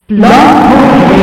Blog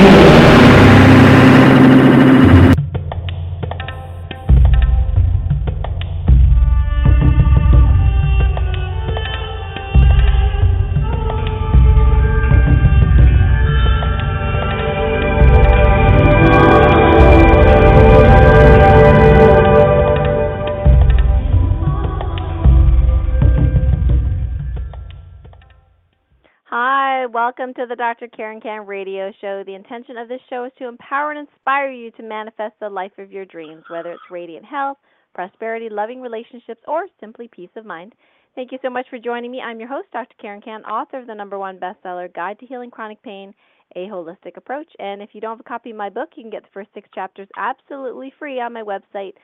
Hi, welcome to the Dr. Karen Can radio show. The intention of this show is to empower and inspire you to manifest the life of your dreams, whether it's radiant health, prosperity, loving relationships, or simply peace of mind. Thank you so much for joining me. I'm your host, Dr. Karen Can, author of the #1 bestseller, Guide to Healing Chronic Pain, A Holistic Approach. And if you don't have a copy of my book, you can get the first 6 chapters absolutely free on my website,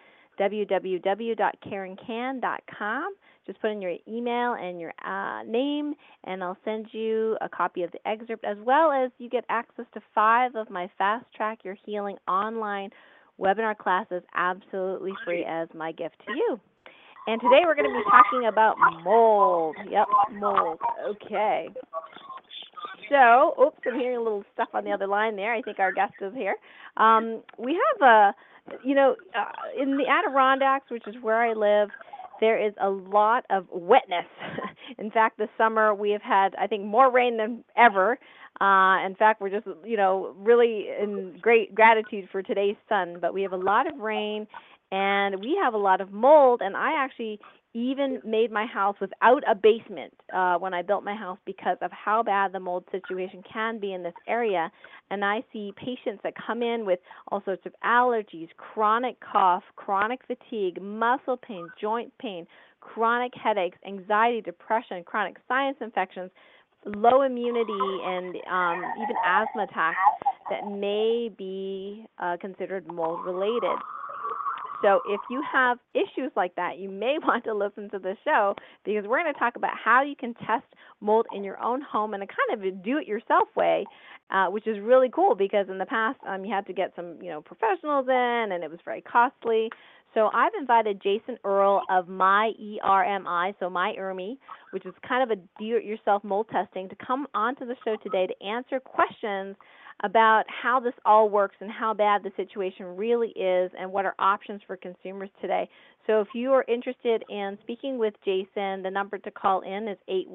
www.karencan.com. Just put in your email and your name, and I'll send you a copy of the excerpt, as well as you get access to 5 of my Fast Track Your Healing online webinar classes absolutely free as my gift to you. And today we're going to be talking about mold. Yep, mold. Okay. So, oops, I'm hearing a little stuff on the other line there. I think our guest is here. We have in the Adirondacks, which is where I live, there is a lot of wetness. In fact, this summer we have had, I think, more rain than ever. In fact, we're just, really in great gratitude for today's sun. But we have a lot of rain, and we have a lot of mold. And I actually even made my house without a basement when I built my house because of how bad the mold situation can be in this area. And I see patients that come in with all sorts of allergies, chronic cough, chronic fatigue, muscle pain, joint pain, chronic headaches, anxiety, depression, chronic sinus infections, low immunity, and even asthma attacks that may be considered mold related. So if you have issues like that, you may want to listen to the show, because we're going to talk about how you can test mold in your own home in a kind of a do-it-yourself way, which is really cool, because in the past you had to get some professionals in, and it was very costly. So I've invited Jason Earl of My ERMI, so My ERMI, which is kind of a do-it-yourself mold testing, to come onto the show today to answer questions about how this all works and how bad the situation really is and what are options for consumers today. So if you are interested in speaking with Jason, the number to call in is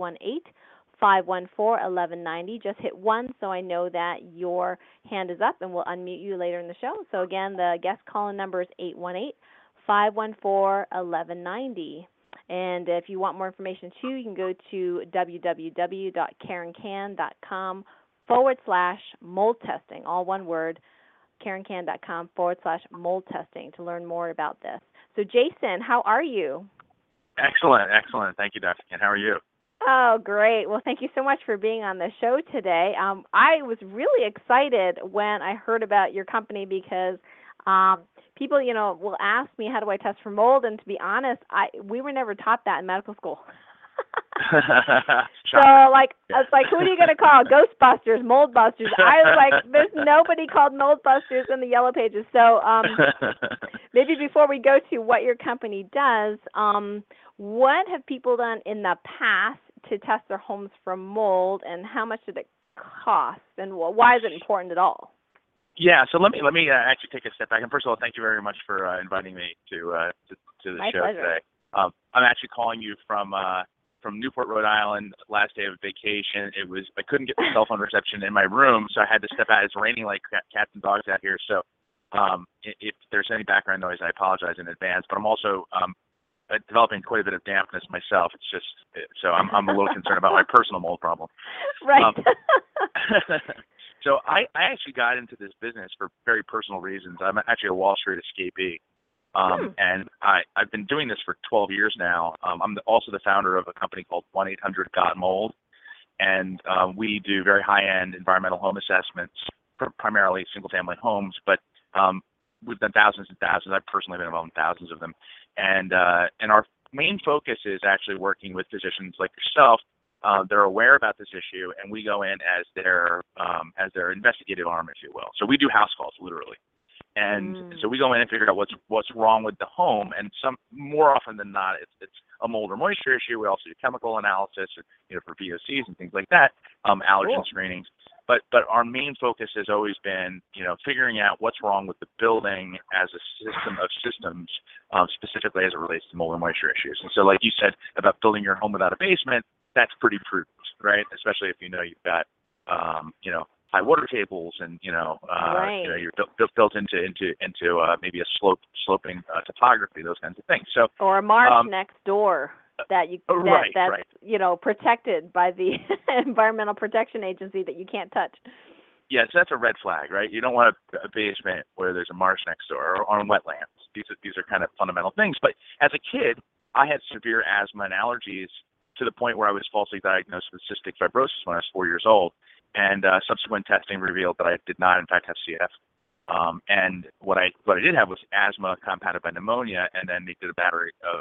818-514-1190. Just hit 1 so I know that your hand is up, and we'll unmute you later in the show. So again, the guest call-in number is 818-514-1190. And if you want more information too, you can go to www.karencan.com/mold testing, all one word, karencan.com/mold testing to learn more about this. So Jason, how are you? Excellent. Thank you, Dr. Ken. How are you? Oh, great. Well, thank you so much for being on the show today. I was really excited when I heard about your company, because people, will ask me, how do I test for mold? And to be honest, we were never taught that in medical school. So, it's like, who are you going to call? Ghostbusters, Moldbusters. I was like, there's nobody called Moldbusters in the Yellow Pages. So maybe before we go to what your company does, what have people done in the past to test their homes for mold, and how much did it cost, and why is it important at all? Yeah, so let me actually take a step back. And first of all, thank you very much for inviting me to the My show pleasure. today. I'm actually calling you from Newport, Rhode Island. Last day of vacation, I couldn't get the cell phone reception in my room, so I had to step out. It's raining like cats and dogs out here, so if there's any background noise, I apologize in advance. But I'm also developing quite a bit of dampness myself. It's just so I'm a little concerned about my personal mold problem. Right. So I actually got into this business for very personal reasons. I'm actually a Wall Street escapee. And I've been doing this for 12 years now. I'm also the founder of a company called 1-800-GOT-MOLD, and we do very high-end environmental home assessments, primarily single-family homes, but we've done thousands and thousands. I've personally been involved in thousands of them. And our main focus is actually working with physicians like yourself. They're aware about this issue, and we go in as their investigative arm, if you will. So we do house calls, literally. And so we go in and figure out what's wrong with the home, and more often than not, it's a mold or moisture issue. We also do chemical analysis, for VOCs and things like that, allergen screenings. But our main focus has always been, figuring out what's wrong with the building as a system of systems, specifically as it relates to mold and moisture issues. And so, like you said about building your home without a basement, that's pretty prudent, right? Especially if you've got, high water tables and Right. you're built into maybe a sloping topography, those kinds of things. So Or a marsh next door that's right. protected by the Environmental Protection Agency that you can't touch. Yes, that's a red flag, right? You don't want a basement where there's a marsh next door or on wetlands. These are kind of fundamental things. But as a kid, I had severe asthma and allergies to the point where I was falsely diagnosed with cystic fibrosis when I was 4 years old. And subsequent testing revealed that I did not, in fact, have CF. And what I did have was asthma compounded by pneumonia, and then they did a battery of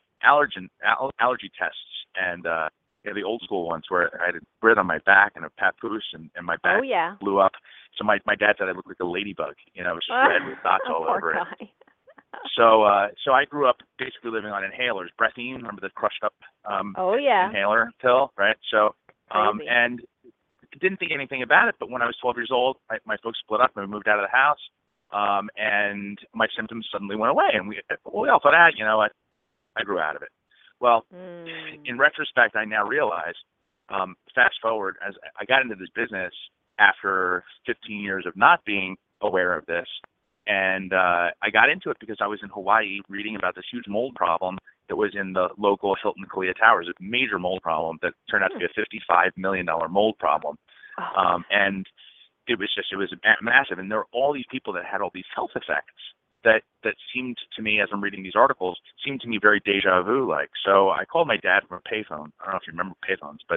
allergy tests, and the old school ones where I had a grit on my back and a papoose, and my back blew up. So my dad said I looked like a ladybug. It was just red with dots all over it. So I grew up basically living on inhalers. Brethine, remember the crushed up inhaler pill, right? So and didn't think anything about it, but when I was 12 years old, my folks split up and we moved out of the house, and my symptoms suddenly went away, and we all thought, I grew out of it. Well, in retrospect, I now realize, fast forward, as I got into this business after 15 years of not being aware of this, and I got into it because I was in Hawaii reading about this huge mold problem that was in the local Hilton Kalia Towers, a major mold problem that turned out to be a $55 million mold problem. And it was massive. And there were all these people that had all these health effects that seemed to me, as I'm reading these articles, seemed to me very deja vu-like. So I called my dad from a payphone. I don't know if you remember payphones, but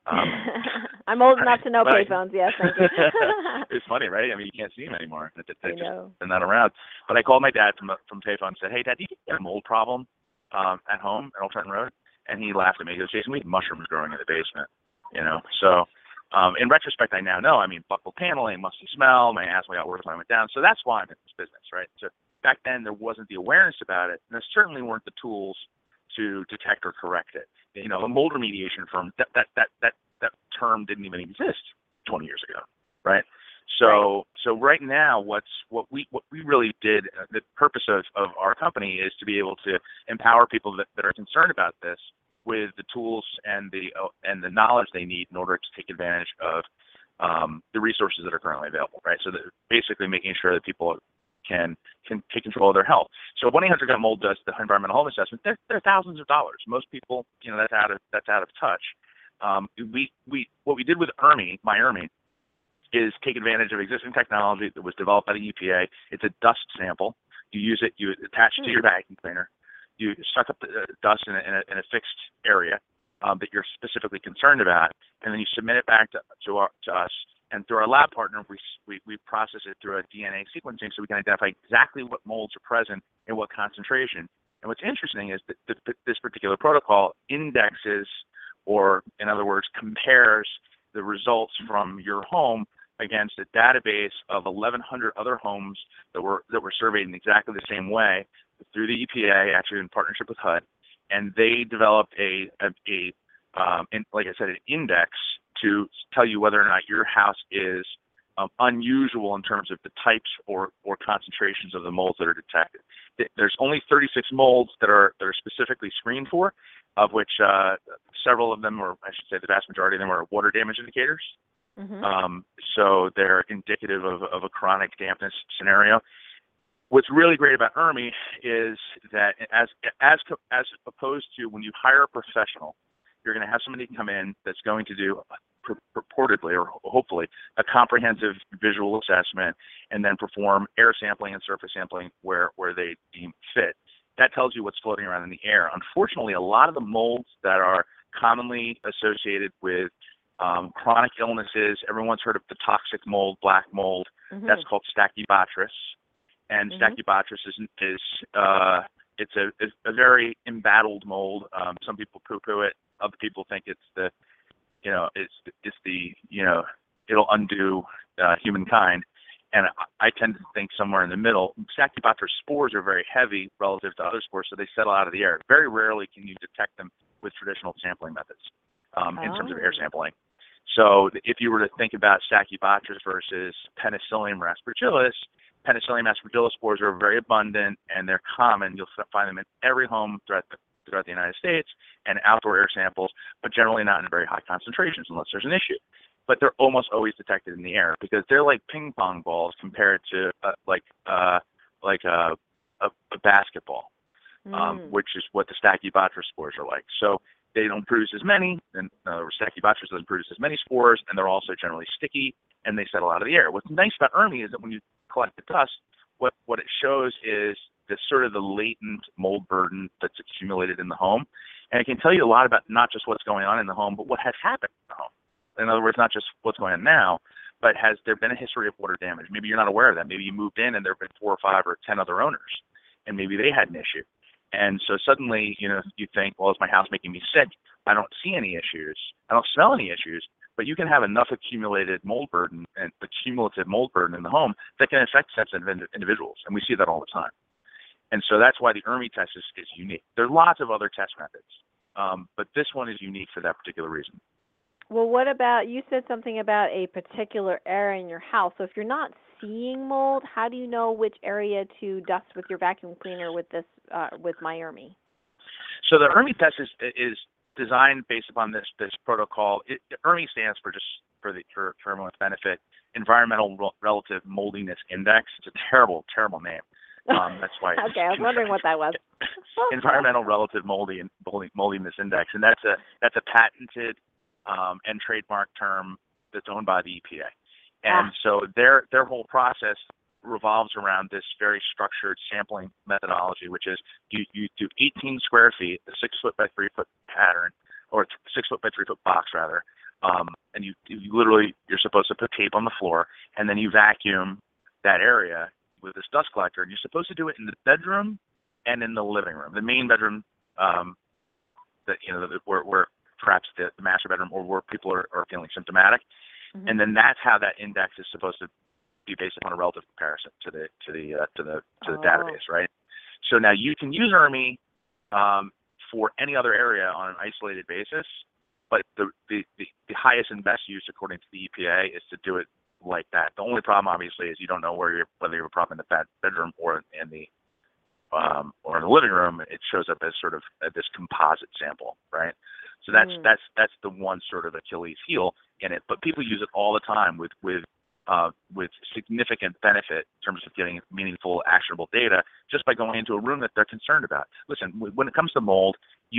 I'm old enough to know payphones, yes, thank you. It's funny, right? I mean, you can't see them anymore. They're not around. But I called my dad from payphone and said, "Hey, Dad, do you get a mold problem at home at Old Trenton Road?" And he laughed at me. He goes, "Jason, we have mushrooms growing in the basement." So in retrospect, I now know. I mean, buccal paneling, musty smell, my asthma got worse when I went down. So that's why I'm in this business, right? So back then, there wasn't the awareness about it, and there certainly weren't the tools to detect or correct it. A mold remediation firm, that term didn't even exist 20 years ago, right? So right now, what we really did, the purpose of our company is to be able to empower people that are concerned about this with the tools and the knowledge they need in order to take advantage of the resources that are currently available, right? So basically making sure that people can take control of their health. So 1-800-GOT-MOLD does the environmental home assessment. They're thousands of dollars. Most people, that's out of touch. What we did with MyERMI, is take advantage of existing technology that was developed by the EPA. It's a dust sample. You use it. You attach it to your vacuum cleaner. You suck up the dust in a fixed area that you're specifically concerned about, and then you submit it back to us. And through our lab partner, we process it through a DNA sequencing so we can identify exactly what molds are present and what concentration. And what's interesting is that this particular protocol indexes, or in other words, compares the results from your home against a database of 1,100 other homes that were surveyed in exactly the same way through the EPA, actually in partnership with HUD, and they developed like I said, an index to tell you whether or not your house is unusual in terms of the types or concentrations of the molds that are detected. There's only 36 molds that are specifically screened for, of which several of them, or I should say the vast majority of them, are water damage indicators. Mm-hmm. So they're indicative of a chronic dampness scenario. What's really great about ERMI is that as opposed to when you hire a professional, you're going to have somebody come in that's going to do purportedly or hopefully a comprehensive visual assessment and then perform air sampling and surface sampling where they deem fit. That tells you what's floating around in the air. Unfortunately, a lot of the molds that are commonly associated with chronic illnesses, everyone's heard of the toxic mold, black mold. Mm-hmm. That's called Stachybotrys. And mm-hmm. Stachybotrys is a very embattled mold. Some people poo-poo it. Other people think it'll undo humankind. And I tend to think somewhere in the middle. Stachybotrys spores are very heavy relative to other spores, so they settle out of the air. Very rarely can you detect them with traditional sampling methods in terms of air sampling. So if you were to think about Stachybotrys versus Penicillium aspergillus, Penicillium aspergillus spores are very abundant and they're common. You'll find them in every home throughout the United States and outdoor air samples, but generally not in very high concentrations unless there's an issue. But they're almost always detected in the air because they're like ping pong balls compared to a basketball, which is what the Stachybotrys spores are like. So they don't produce as many, and Stachybotrys doesn't produce as many spores, and they're also generally sticky, and they settle out of the air. What's nice about ERMI is that when you collect the dust, what it shows is the sort of the latent mold burden that's accumulated in the home, and it can tell you a lot about not just what's going on in the home, but what has happened in the home. In other words, not just what's going on now, but has there been a history of water damage? Maybe you're not aware of that. Maybe you moved in and there have been 4 or 5 or 10 other owners, and maybe they had an issue. And so suddenly, you think, well, is my house making me sick? I don't see any issues. I don't smell any issues. But you can have enough accumulated mold burden and the cumulative mold burden in the home that can affect sensitive individuals, and we see that all the time. And so that's why the ERMI test is unique. There are lots of other test methods, but this one is unique for that particular reason. Well, what about, you said something about a particular area in your house. So if you're not seeing mold, how do you know which area to dust with your vacuum cleaner with this with MyERMI? So the ERMI test is designed based upon this protocol. ERMI stands for, just for everyone's benefit, Environmental Relative Moldiness Index. It's a terrible name. That's why. Okay, I was wondering what that was. Environmental Relative Moldiness Index, and that's a patented and trademark term that's owned by the EPA. And so their whole process revolves around this very structured sampling methodology, which is you do 18 square feet, a 6 foot by 3 foot pattern, or 6 foot by 3 foot box rather, and you literally, you're supposed to put tape on the floor, and then you vacuum that area with this dust collector, and you're supposed to do it in the bedroom and in the living room, the main bedroom, where perhaps the master bedroom, or where people are feeling symptomatic. Mm-hmm. And then that's how that index is supposed to be based upon a relative comparison to the database, right? So now you can use ERMI for any other area on an isolated basis, but the highest and best use according to the EPA is to do it like that. The only problem, obviously, is you don't know whether you have a problem in the bedroom or in the living room. It shows up as sort of this composite sample, right? So that's the one sort of Achilles heel in it. But people use it all the time with significant benefit in terms of getting meaningful, actionable data just by going into a room that they're concerned about. Listen, when it comes to mold,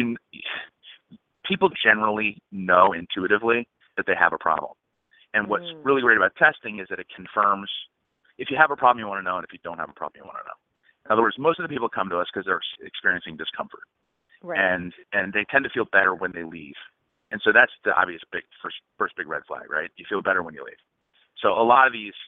people generally know intuitively that they have a problem. And what's really great about testing is that it confirms if you have a problem, you want to know, and if you don't have a problem, you want to know. In other words, most of the people come to us because they're experiencing discomfort. Right. And they tend to feel better when they leave. And so that's the obvious first big red flag, right? You feel better when you leave. So a lot of these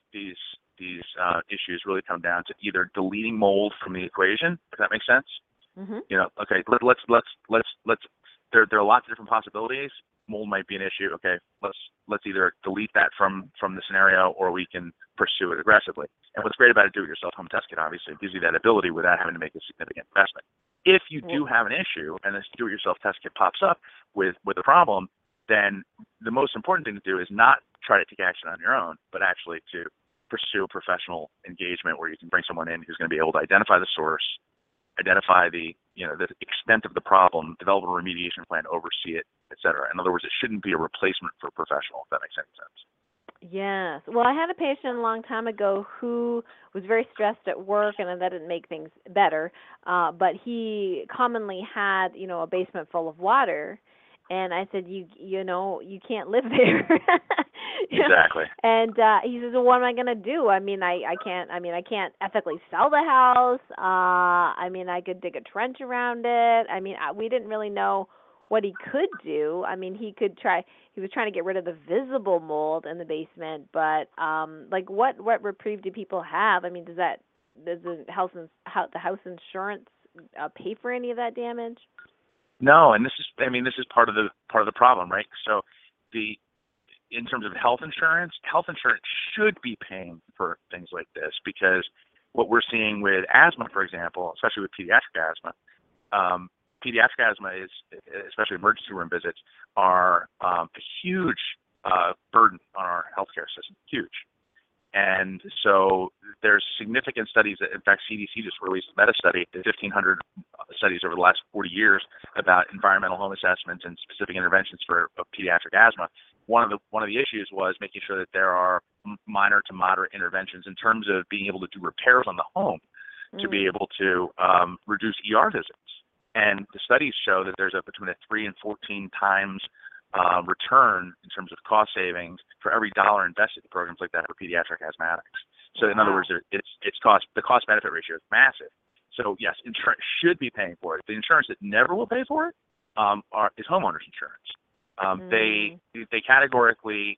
issues really come down to either deleting mold from the equation, if that makes sense. Mm-hmm. Okay, let's there are lots of different possibilities. Mold might be an issue. Okay, let's either delete that from the scenario, or we can pursue it aggressively. And what's great about a do-it-yourself home test kit, obviously, it gives you that ability without having to make a significant investment. If you do have an issue and this do-it-yourself test kit pops up with a problem, then the most important thing to do is not try to take action on your own, but actually to pursue professional engagement where you can bring someone in who's going to be able to identify the source, identify the extent of the problem, develop a remediation plan, oversee it, et cetera. In other words, it shouldn't be a replacement for a professional, if that makes any sense. Yes. Well, I had a patient a long time ago who was very stressed at work, and that didn't make things better. But he commonly had, a basement full of water. And I said, you can't live there. Exactly. And he says, well, what am I going to do? I can't ethically sell the house. I could dig a trench around it. We didn't really know what he could do. He was trying to get rid of the visible mold in the basement, but what reprieve do people have? Does the house insurance pay for any of that damage? No, and this is part of the problem, right? So in terms of health insurance should be paying for things like this, because what we're seeing with asthma, for example, especially with pediatric asthma, is, especially emergency room visits, are a huge burden on our healthcare system, huge. And so there's significant studies that, in fact, CDC just released a meta-study, 1,500 studies over the last 40 years about environmental home assessments and specific interventions for pediatric asthma. One of the issues was making sure that there are minor to moderate interventions in terms of being able to do repairs on the home to be able to reduce ER visits. And the studies show that there's between a 3 and 14 times return in terms of cost savings for every dollar invested in programs like that for pediatric asthmatics. So in other words, the cost benefit ratio is massive. So yes, insurance should be paying for it. The insurance that never will pay for it is homeowners insurance. They categorically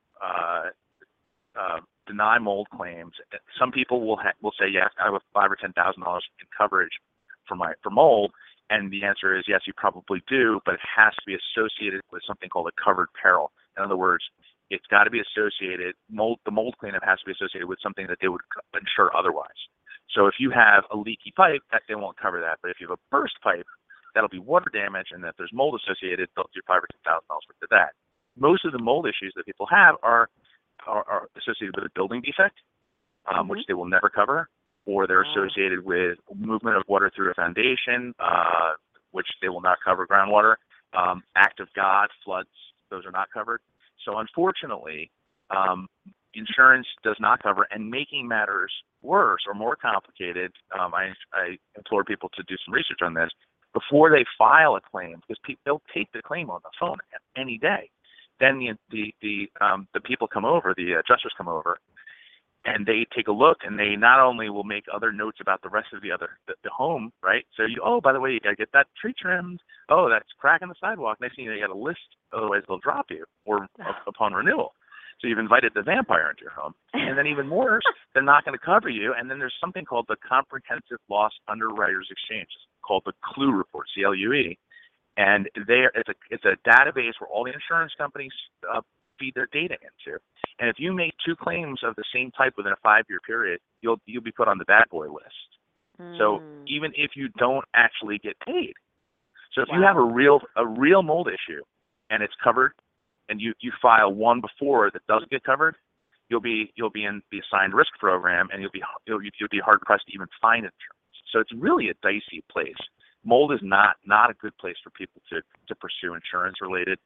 deny mold claims. Some people will say, yes, I have $5,000 or $10,000 in coverage for mold. And the answer is yes, you probably do, but it has to be associated with something called a covered peril. In other words, it's got to be associated, the mold cleanup has to be associated with something that they would insure otherwise. So if you have a leaky pipe, they won't cover that. But if you have a burst pipe, that'll be water damage, and if there's mold associated, they'll do $5,000 or $10,000 worth of that. Most of the mold issues that people have are associated with a building defect, which they will never cover, or they're associated with movement of water through a foundation, which they will not cover, groundwater. Act of God, floods, those are not covered. So unfortunately, insurance does not cover, and making matters worse or more complicated, I implore people to do some research on this before they file a claim, because they'll take the claim on the phone any day. Then the people come over, the adjusters come over, and they take a look, and they not only will make other notes about the rest of the home, right? So by the way, you got to get that tree trimmed. Oh, that's crack in the sidewalk. Next thing you know, you got a list, otherwise they'll drop you or upon renewal. So you've invited the vampire into your home. And then even worse, they're not going to cover you. And then there's something called the Comprehensive Loss Underwriters Exchange, called the CLUE report, CLUE. And it's a database where all the insurance companies feed their data into. And if you make 2 claims of the same type within a 5-year period, you'll be put on the bad boy list. So even if you don't actually get paid. So if you have a real mold issue and it's covered, and you file one before that doesn't get covered, you'll be in the assigned risk program, and you'll be hard pressed to even find insurance. So it's really a dicey place. Mold is not a good place for people to pursue insurance related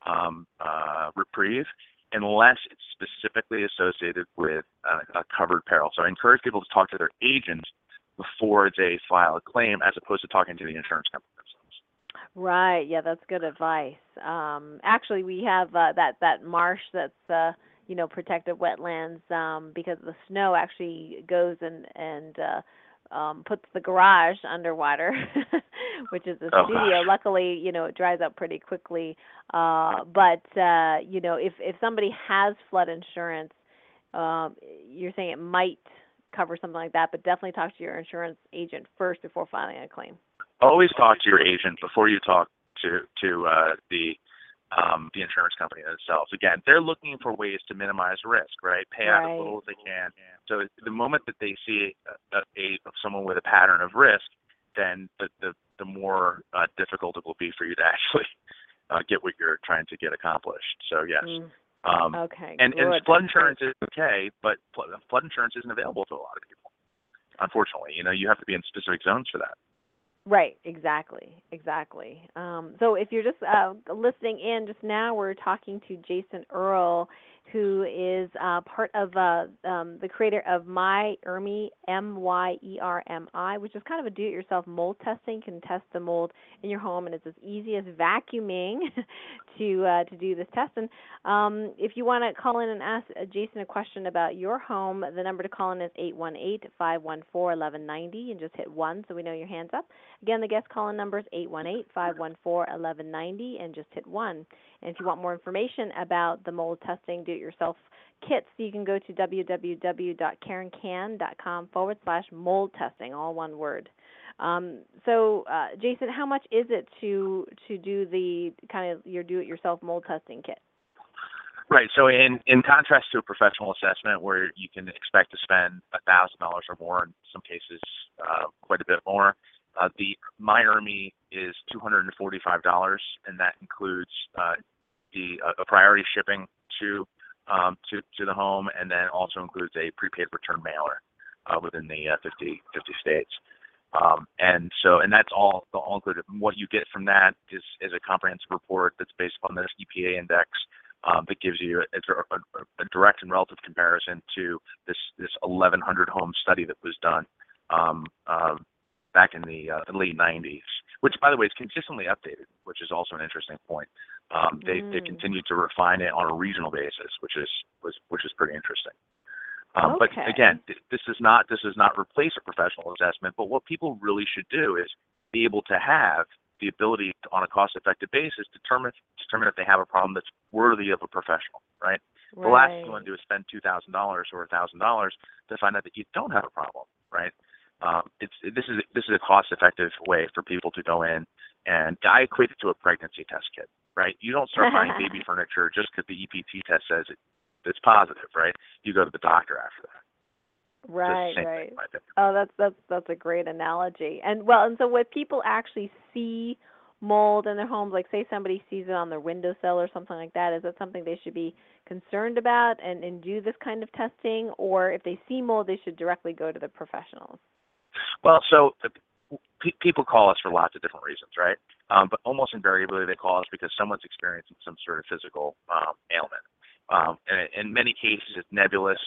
reprieve unless it's specifically associated with a covered peril. So I encourage people to talk to their agent before they file a claim, as opposed to talking to the insurance company themselves. Right. Yeah, that's good advice. Actually, we have that marsh that's protected wetlands because the snow actually goes and puts the garage underwater, which is the studio. Gosh. Luckily, it dries up pretty quickly. But if somebody has flood insurance, you're saying it might cover something like that, but definitely talk to your insurance agent first before filing a claim. Always talk to your agent before you talk to the insurance company themselves. Again, they're looking for ways to minimize risk, right? Pay out as little as they can. So the moment that they see someone with a pattern of risk, then the more difficult it will be for you to actually get what you're trying to get accomplished. So yes. Okay. And flood insurance is okay, but flood insurance isn't available to a lot of people. Unfortunately, you have to be in specific zones for that. Right, exactly. So if you're just listening in just now, we're talking to Jason Earl, who is part of the creator of MyErmi, MYERMI, which is kind of a do-it-yourself mold testing. You can test the mold in your home, and it's as easy as vacuuming to do this test. And if you want to call in and ask Jason a question about your home, the number to call in is 818-514-1190, and just hit 1 so we know your hand's up. Again, the guest call-in number is 818-514-1190, and just hit 1. And if you want more information about the mold testing do-it-yourself kits, you can go to www.karenkan.com/mold testing, all one word. So, Jason, how much is it to do the kind of your do-it-yourself mold testing kit? Right. So in contrast to a professional assessment where you can expect to spend $1,000 or more, in some cases quite a bit more, the MyErmi is $245, and that includes a priority shipping to the home, and then also includes a prepaid return mailer within the 50 states. And that's all included. What you get from that is a comprehensive report that's based on this EPA index that gives you a direct and relative comparison to this 1,100 home study that was done back in the late 90s, which, by the way, is consistently updated, which is also an interesting point. They continue to refine it on a regional basis, which is pretty interesting. But again, this does not replace a professional assessment. But what people really should do is be able to have the ability to, on a cost-effective basis, determine if they have a problem that's worthy of a professional. Right. The last thing you want to do is spend $2,000 or $1,000 to find out that you don't have a problem. Right. This is a cost-effective way for people to go in, and I equate it to a pregnancy test kit. Right. You don't start buying baby furniture just because the EPT test says it's positive, right? You go to the doctor after that. Right. Thing, Oh, that's a great analogy. And so when people actually see mold in their homes, like say somebody sees it on their windowsill or something like that, is that something they should be concerned about and do this kind of testing? Or if they see mold, they should directly go to the professionals? Well, so people call us for lots of different reasons, right? But almost invariably they call us because someone's experiencing some sort of physical ailment. And in many cases, it's nebulous,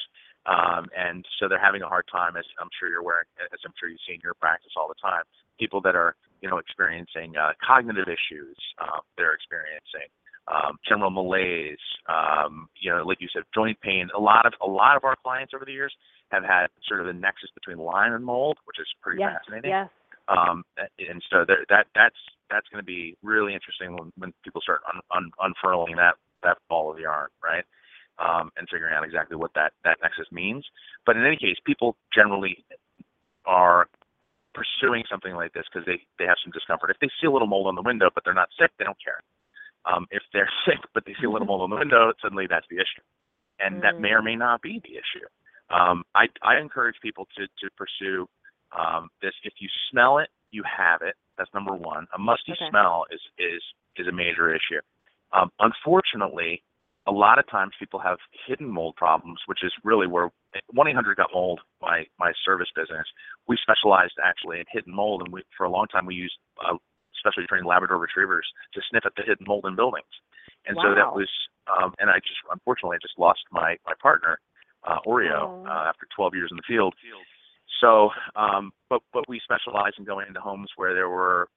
and so they're having a hard time, as I'm sure you're aware, as I'm sure you see in your practice all the time. People that are, experiencing cognitive issues, they're experiencing general malaise, like you said, joint pain. A lot of our clients over the years have had sort of the nexus between Lyme and mold, which is pretty fascinating. Yes. And so that's going to be really interesting when people start unfurling that ball of yarn, right? And figuring out exactly what that nexus means. But in any case, people generally are pursuing something like this because they have some discomfort. If they see a little mold on the window but they're not sick, they don't care. If they're sick but they see a little mold on the window, suddenly that's the issue. And that may or may not be the issue. I encourage people to pursue this. If you smell it, you have it. That's number one. A musty smell is a major issue. Unfortunately, a lot of times people have hidden mold problems, which is really where 1-800-GOT-MOLD, my service business, we specialized actually in hidden mold, and for a long time we used specially trained Labrador retrievers to sniff at the hidden mold in buildings. And so that was, and unfortunately I just lost my partner, Oreo, after 12 years in the field. So, but we specialize in going into homes where there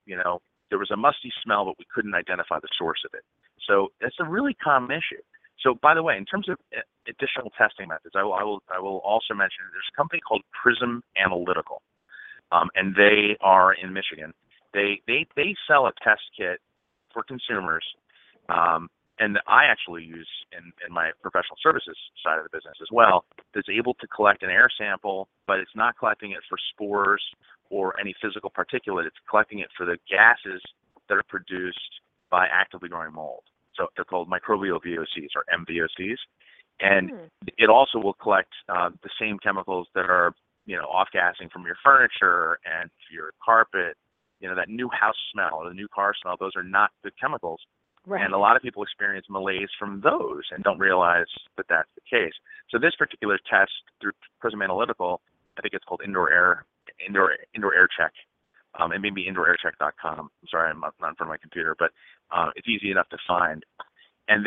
was a musty smell, but we couldn't identify the source of it. So it's a really common issue. So, by the way, in terms of additional testing methods, I will also mention there's a company called Prism Analytical, and they are in Michigan. They sell a test kit for consumers, and I actually use in my professional services side of the business as well, that's able to collect an air sample, but it's not collecting it for spores or any physical particulate. It's collecting it for the gases that are produced by actively growing mold. So they're called microbial VOCs or MVOCs. And it also will collect the same chemicals that are, off-gassing from your furniture and your carpet, that new house smell or the new car smell. Those are not good chemicals. Right. And a lot of people experience malaise from those and don't realize that that's the case. So this particular test through Prism Analytical, I think it's called Indoor Air Check. And maybe indooraircheck.com. I'm sorry, I'm not in front of my computer, but it's easy enough to find. And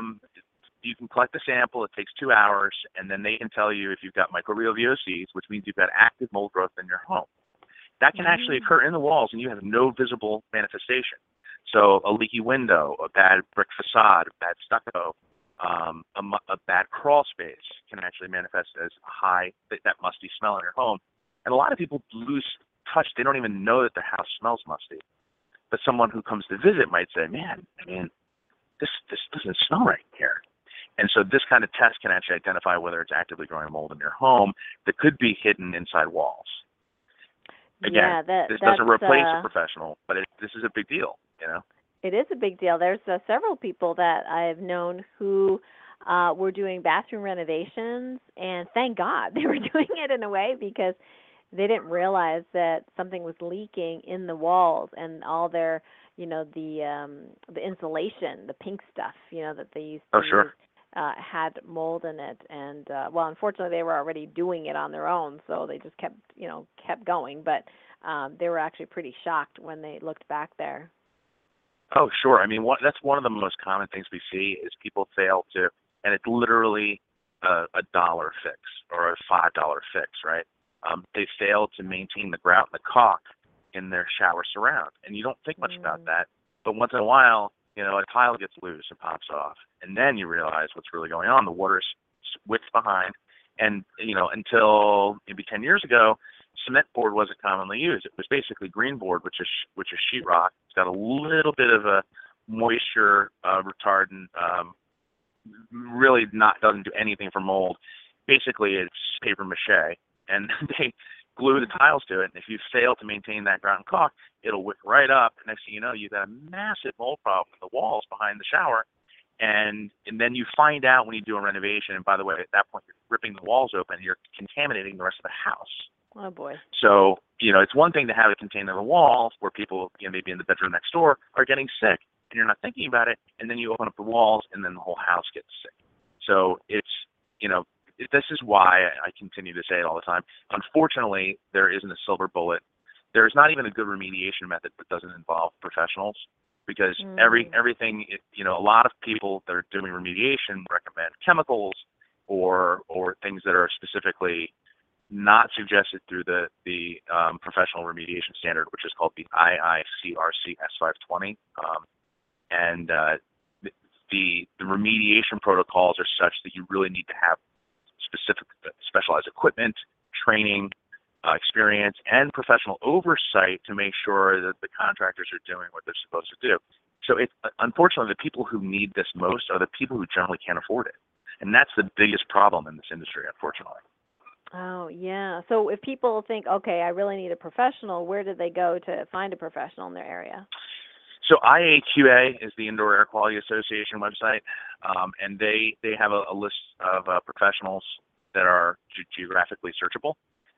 you can collect the sample. It takes 2 hours, and then they can tell you if you've got microbial VOCs, which means you've got active mold growth in your home. That can actually occur in the walls, and you have no visible manifestation. So a leaky window, a bad brick facade, bad stucco, a bad crawl space can actually manifest as that musty smell in your home. And a lot of people lose touch. They don't even know that their house smells musty. But someone who comes to visit might say, man, this doesn't smell right here. And so this kind of test can actually identify whether it's actively growing mold in your home that could be hidden inside walls. Again, this doesn't replace a professional, but this is a big deal, It is a big deal. There's several people that I've known who were doing bathroom renovations, and thank God they were doing it in a way because they didn't realize that something was leaking in the walls and all their, the insulation, the pink stuff, that they used to use. had mold in it, and well, unfortunately, they were already doing it on their own, so they just kept going. But they were actually pretty shocked when they looked back there. Oh, sure. I mean, that's one of the most common things we see is people fail to, and it's literally a dollar fix or a $5 fix, right? They fail to maintain the grout and the caulk in their shower surround, and you don't think much about that. But once in a while, a tile gets loose and pops off, and then you realize what's really going on. The water's width behind, and until maybe 10 years ago, cement board wasn't commonly used. It was basically green board, which is sheetrock. It's got a little bit of a moisture retardant. Really doesn't do anything for mold. Basically, it's paper mache, and they glue the tiles to it. And if you fail to maintain that ground caulk, it'll wick right up. Next thing you know, you've got a massive mold problem in the walls behind the shower. And then you find out when you do a renovation. And by the way, at that point, you're ripping the walls open. You're contaminating the rest of the house. Oh boy. So it's one thing to have it contained in the walls where people, maybe in the bedroom next door, are getting sick, and you're not thinking about it. And then you open up the walls, and then the whole house gets sick. So it's this is why I continue to say it all the time. Unfortunately, there isn't a silver bullet. There's not even a good remediation method that doesn't involve professionals, because everything, a lot of people that are doing remediation recommend chemicals or things that are specifically not suggested through the professional remediation standard, which is called the IICRC S520. And the remediation protocols are such that you really need to have specialized equipment, training, experience, and professional oversight to make sure that the contractors are doing what they're supposed to do. So unfortunately, the people who need this most are the people who generally can't afford it. And that's the biggest problem in this industry, unfortunately. Oh, yeah. So if people think, okay, I really need a professional, where do they go to find a professional in their area? So IAQA is the Indoor Air Quality Association website, and they have a list of professionals that are geographically searchable.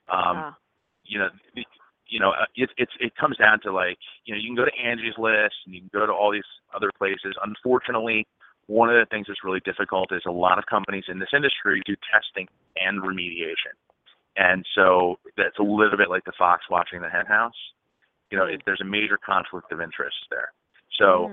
It comes down to you can go to Angie's List and you can go to all these other places. Unfortunately, one of the things that's really difficult is a lot of companies in this industry do testing and remediation. And so that's a little bit like the fox watching the hen house. There's a major conflict of interest there. So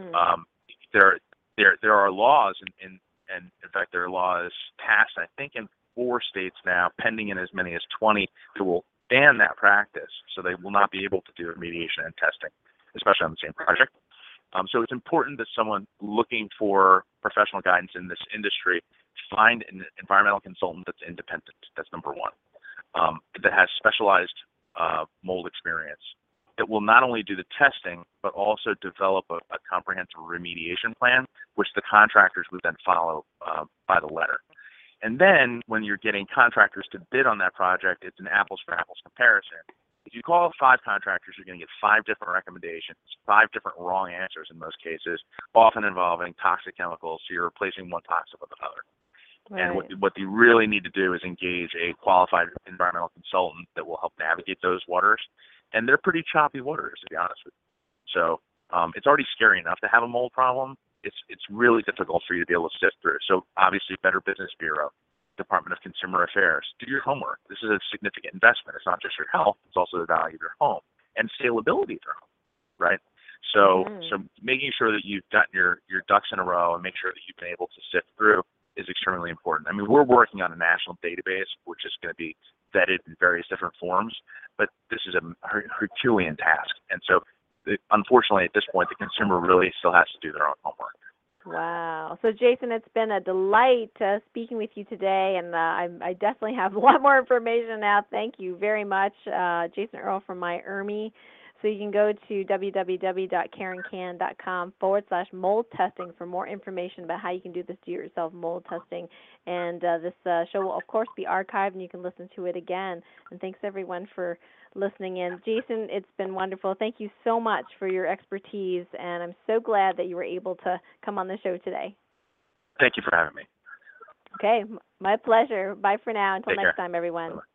there are laws, and in fact there are laws passed, I think, in 4 states now, pending in as many as 20, that will ban that practice. So they will not be able to do remediation and testing, especially on the same project. So it's important that someone looking for professional guidance in this industry find an environmental consultant that's independent. That's number one. That has specialized mold experience, that will not only do the testing, but also develop a comprehensive remediation plan, which the contractors would then follow by the letter. And then when you're getting contractors to bid on that project, it's an apples for apples comparison. If you call 5 contractors, you're going to get 5 different recommendations, 5 different wrong answers in most cases, often involving toxic chemicals. So you're replacing one toxic with another. Right. And what you really need to do is engage a qualified environmental consultant that will help navigate those waters. And they're pretty choppy waters, to be honest with you. So it's already scary enough to have a mold problem. It's really difficult for you to be able to sift through. So obviously, Better Business Bureau, Department of Consumer Affairs, do your homework. This is a significant investment. It's not just your health; it's also the value of your home and salability of your home, right? So making sure that you've got your ducks in a row and make sure that you've been able to sift through is extremely important. I mean, we're working on a national database, which is going to be vetted in various different forms, but this is a Herculean task. And so, unfortunately, at this point, the consumer really still has to do their own homework. Wow. So, Jason, it's been a delight speaking with you today, and I definitely have a lot more information now. Thank you very much, Jason Earl from MyERMI. So you can go to www.karenkan.com/mold testing for more information about how you can do this do-it-yourself mold testing. And this show will, of course, be archived, and you can listen to it again. And thanks, everyone, for listening in. Jason, it's been wonderful. Thank you so much for your expertise, and I'm so glad that you were able to come on the show today. Thank you for having me. Okay, my pleasure. Bye for now. Until Take next care. time, everyone. Bye-bye.